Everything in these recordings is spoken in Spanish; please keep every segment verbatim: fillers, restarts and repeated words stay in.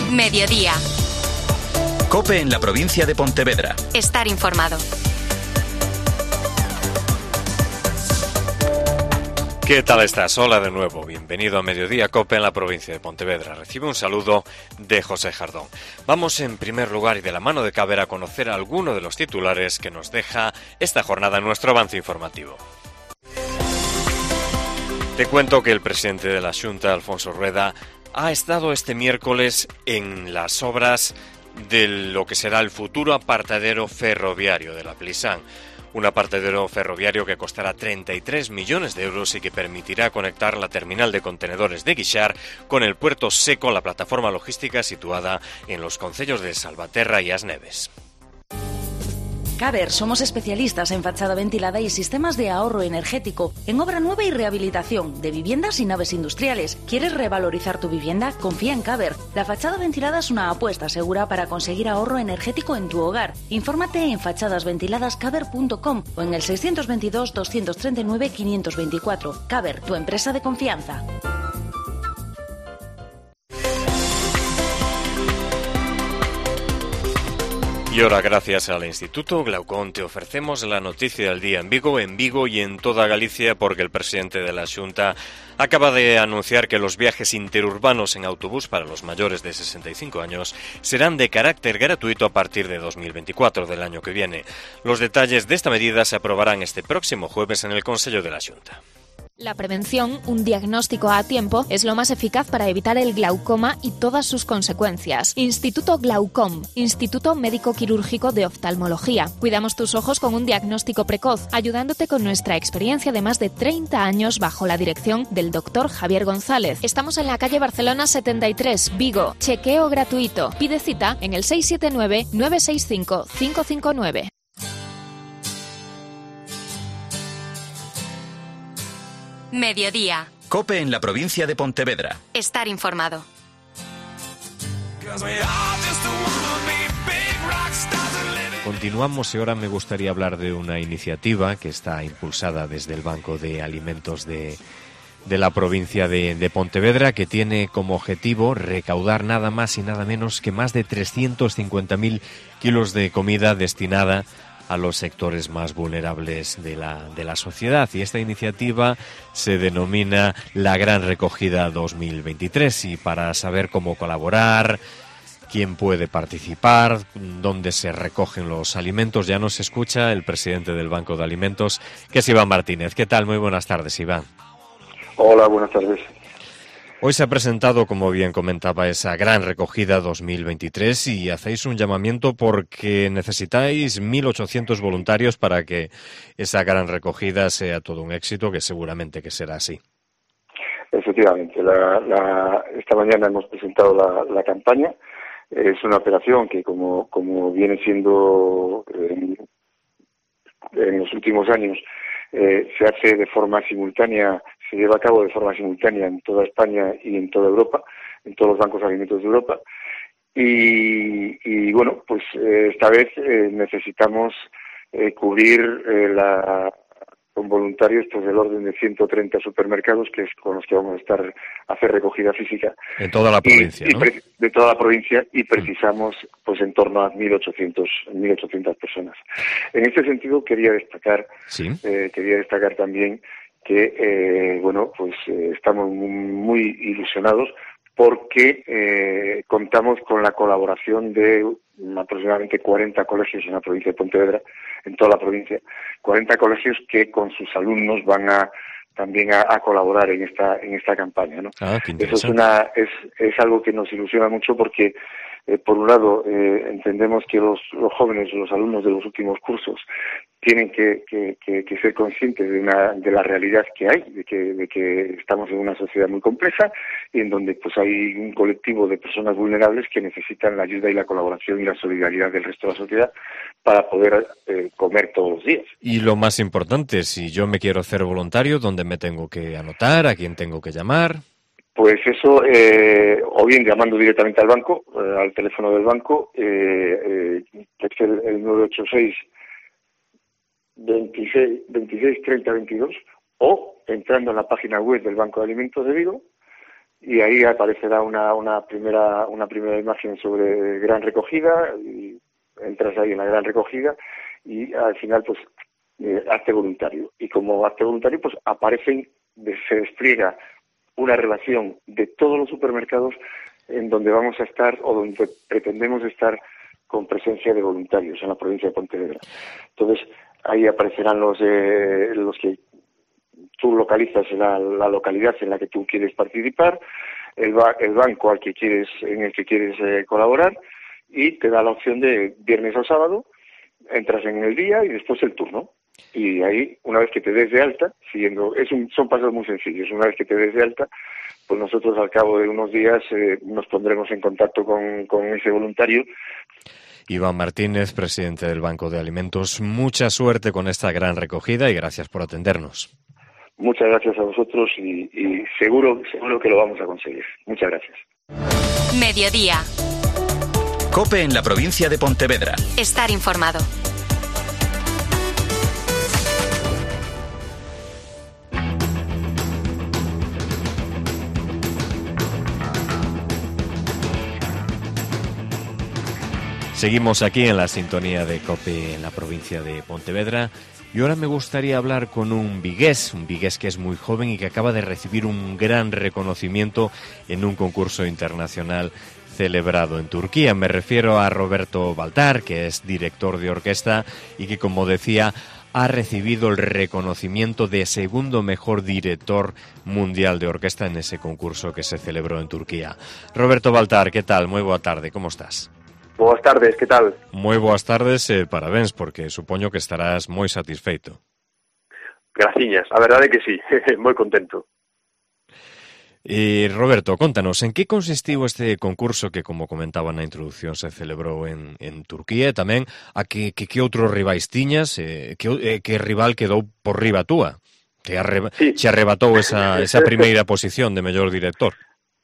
Mediodía. COPE en la provincia de Pontevedra. Estar informado. ¿Qué tal estás? Hola de nuevo. Bienvenido a Mediodía COPE en la provincia de Pontevedra. Recibe un saludo de José Jardón. Vamos en primer lugar y de la mano de Caber a conocer algunos de los titulares que nos deja esta jornada en nuestro avance informativo. Te cuento que el presidente de la Xunta, Alfonso Rueda, ha estado este miércoles en las obras de lo que será el futuro apartadero ferroviario de la Plisán. Un apartadero ferroviario que costará treinta y tres millones de euros y que permitirá conectar la terminal de contenedores de Guixar con el puerto seco, la plataforma logística situada en los concellos de Salvaterra y As Neves. Caber, somos especialistas en fachada ventilada y sistemas de ahorro energético, en obra nueva y rehabilitación, de viviendas y naves industriales. ¿Quieres revalorizar tu vivienda? Confía en Caber. La fachada ventilada es una apuesta segura para conseguir ahorro energético en tu hogar. Infórmate en fachadas ventiladas caber punto com o en el seiscientos veintidós, doscientos treinta y nueve, quinientos veinticuatro. Caber, tu empresa de confianza. Y ahora, gracias al Instituto Glaucón, te ofrecemos la noticia del día en Vigo, en Vigo y en toda Galicia, porque el presidente de la Xunta acaba de anunciar que los viajes interurbanos en autobús para los mayores de sesenta y cinco años serán de carácter gratuito a partir de dos mil veinticuatro, del año que viene. Los detalles de esta medida se aprobarán este próximo jueves en el Consello de la Xunta. La prevención, un diagnóstico a tiempo, es lo más eficaz para evitar el glaucoma y todas sus consecuencias. Instituto Glaucom, Instituto Médico Quirúrgico de Oftalmología. Cuidamos tus ojos con un diagnóstico precoz, ayudándote con nuestra experiencia de más de treinta años bajo la dirección del doctor Javier González. Estamos en la calle Barcelona setenta y tres, Vigo. Chequeo gratuito. Pide cita en el seis siete nueve, nueve seis cinco, cinco cinco nueve. Mediodía. COPE en la provincia de Pontevedra. Estar informado. Continuamos y ahora me gustaría hablar de una iniciativa que está impulsada desde el Banco de Alimentos de, de la provincia de, de Pontevedra, que tiene como objetivo recaudar nada más y nada menos que más de trescientos cincuenta mil kilos de comida destinada a los sectores más vulnerables de la, de la sociedad. Y esta iniciativa se denomina La Gran Recogida dos mil veintitrés. Y para saber cómo colaborar, quién puede participar, dónde se recogen los alimentos, ya nos escucha el presidente del Banco de Alimentos, que es Iván Martínez. ¿Qué tal? Muy buenas tardes, Iván. Hola, buenas tardes. Hoy se ha presentado, como bien comentaba, esa Gran Recogida dos mil veintitrés y hacéis un llamamiento porque necesitáis mil ochocientos voluntarios para que esa Gran Recogida sea todo un éxito, que seguramente que será así. Efectivamente, la, la, esta mañana hemos presentado la, la campaña. Es una operación que, como, como viene siendo en, en los últimos años, eh, se hace de forma simultánea. Se lleva a cabo de forma simultánea en toda España y en toda Europa, en todos los bancos de alimentos de Europa. Y, y bueno, pues eh, esta vez eh, necesitamos eh, cubrir eh, la, con voluntarios pues del orden de ciento treinta supermercados, que es con los que vamos a estar a hacer recogida física. En toda la provincia, y, ¿no? Y pre, de toda la provincia, y precisamos pues en torno a mil ochocientas personas. En este sentido quería destacar, ¿Sí? eh, quería destacar también que, eh, bueno, pues eh, estamos muy ilusionados porque eh, contamos con la colaboración de aproximadamente cuarenta colegios en la provincia de Pontevedra, en toda la provincia, cuarenta colegios que con sus alumnos van a también a, a colaborar en esta en esta campaña, ¿no? Ah, qué Eso es una es es algo que nos ilusiona mucho porque eh, por un lado eh, entendemos que los los jóvenes, los alumnos de los últimos cursos tienen que, que, que, que ser conscientes de una de la realidad que hay, de que de que estamos en una sociedad muy compleja y en donde pues hay un colectivo de personas vulnerables que necesitan la ayuda y la colaboración y la solidaridad del resto de la sociedad para poder eh, comer todos los días. Y lo más importante, si yo me quiero hacer voluntario, ¿dónde me tengo que anotar? ¿A quién tengo que llamar? Pues eso, eh, o bien llamando directamente al banco, eh, al teléfono del banco, eh, eh, que es el, el nueve ocho seis, veintiséis, veintiséis treinta veintidós, o entrando en la página web del Banco de Alimentos de Vigo, y ahí aparecerá una, una primera una primera imagen sobre gran recogida, y entras ahí en la gran recogida y al final pues eh, acte voluntario, y como acte voluntario pues aparecen, se despliega una relación de todos los supermercados en donde vamos a estar o donde pretendemos estar con presencia de voluntarios en la provincia de Pontevedra. Entonces ahí aparecerán los eh, los que tú localizas la, la localidad en la que tú quieres participar, el, ba el banco al que quieres en el que quieres eh, colaborar, y te da la opción de viernes o sábado, entras en el día y después el turno. Y ahí, una vez que te des de alta, siguiendo, es un, son pasos muy sencillos, una vez que te des de alta, pues nosotros al cabo de unos días eh, nos pondremos en contacto con, con ese voluntario. Iván Martínez, presidente del Banco de Alimentos, mucha suerte con esta gran recogida y gracias por atendernos. Muchas gracias a vosotros y, y seguro, seguro que lo vamos a conseguir. Muchas gracias. Mediodía. COPE en la provincia de Pontevedra. Estar informado. Seguimos aquí en la sintonía de COPE en la provincia de Pontevedra y ahora me gustaría hablar con un vigués, un vigués que es muy joven y que acaba de recibir un gran reconocimiento en un concurso internacional celebrado en Turquía. Me refiero a Roberto Baltar, que es director de orquesta y que, como decía, ha recibido el reconocimiento de segundo mejor director mundial de orquesta en ese concurso que se celebró en Turquía. Roberto Baltar, ¿qué tal? Moi boa tarde, como estás? Boas tardes, que tal? Moi boas tardes e parabéns, porque supoño que estarás moi satisfeito. Graciñas, a verdade é que sí, moi contento. E Roberto, contanos, en que consistiu este concurso que, como comentaba na introducción, se celebrou en, en Turquía, e tamén a que, que, que outros rivais tiñas, eh, que, eh, que rival quedou por riba túa, que arreba, sí. Che arrebatou esa, esa primeira posición de mellor director.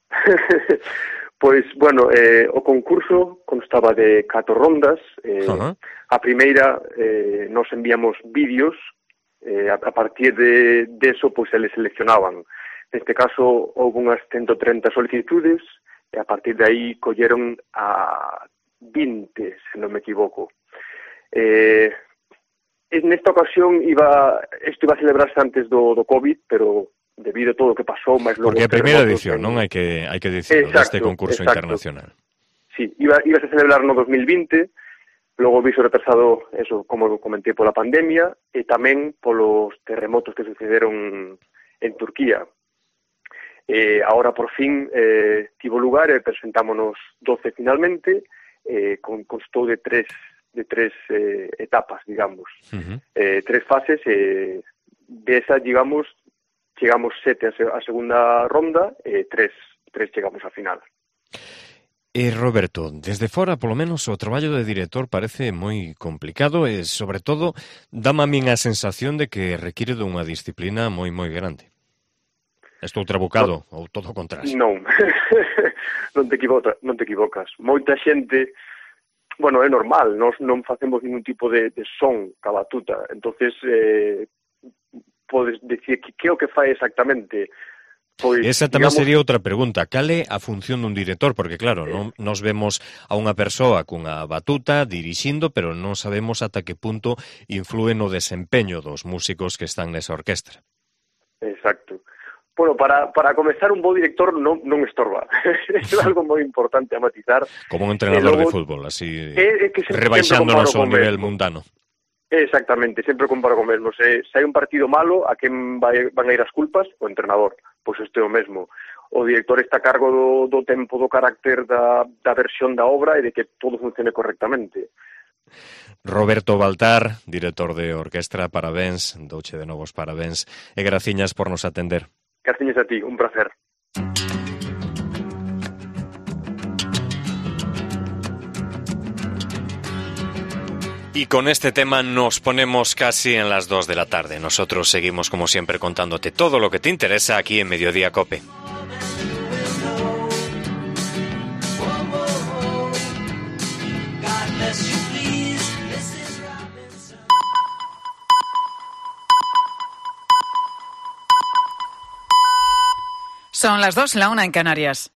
Pois, bueno, eh, o concurso constaba de catro rondas. Eh, uh-huh. A primeira, eh, nos enviamos vídeos, eh, a, a partir de, de eso, pois, eles seleccionaban. Neste caso, houve unhas ciento treinta solicitudes, e a partir de aí colleron a vinte, se non me equivoco. Eh, nesta ocasión, iba, isto iba a celebrarse antes do, do COVID, pero debido a todo o que pasou, máis logo... Porque a primeira edición, en... non? Hai que, hai que dicirlo, deste concurso exacto. internacional. Sí, iba, iba a celebrar no dos mil vinte, logo viso retrasado, eso, como comentei, pola pandemia, e tamén polos terremotos que sucederon en Turquía. Eh, ahora, por fin, eh, tivo lugar e presentámonos doce finalmente, eh, con, constou de tres, de tres eh, etapas, digamos. Uh-huh. eh, tres fases, e eh, de esa, digamos, chegamos sete a segunda ronda e tres, tres chegamos a final. E Roberto, desde fora, polo menos, o traballo de director parece moi complicado e, sobre todo, dame a min a sensación de que require dunha disciplina moi, moi grande. Estou trabucado, no, ou todo o contrario? Non, non te equivocas, non te equivocas. Moita xente, bueno, é normal, nós non facemos ningún tipo de, de son ca batuta, entonces eh, podes dicir que que é o que fai exactamente. Pois, esa tamén digamos... sería outra pregunta. Cal é a función dun director? Porque claro, non, nos vemos a unha persoa cunha batuta dirixindo, pero non sabemos ata que punto influe no desempeño dos músicos que están nesa orquestra. Exacto. Bueno, para, para comezar, un bo director non, non estorba. Isto é algo moi importante a matizar. Como un entrenador logo, de fútbol, así, é, é que rebaixándonos ao nivel mundano. Exactamente, sempre comparo con mesmo. Se, se hai un partido malo, a quen vai, van a ir as culpas? O entrenador. Pois este é o mesmo. O director está a cargo do, do tempo, do carácter da, da versión da obra e de que todo funcione correctamente. Roberto Baltar, director de orquestra, parabéns, douche de novos parabéns, e graciñas por nos atender. Graciñas a ti, un placer. Y con este tema nos ponemos casi en las dos de la tarde. Nosotros seguimos, como siempre, contándote todo lo que te interesa aquí en Mediodía COPE. Son las dos, la una en Canarias.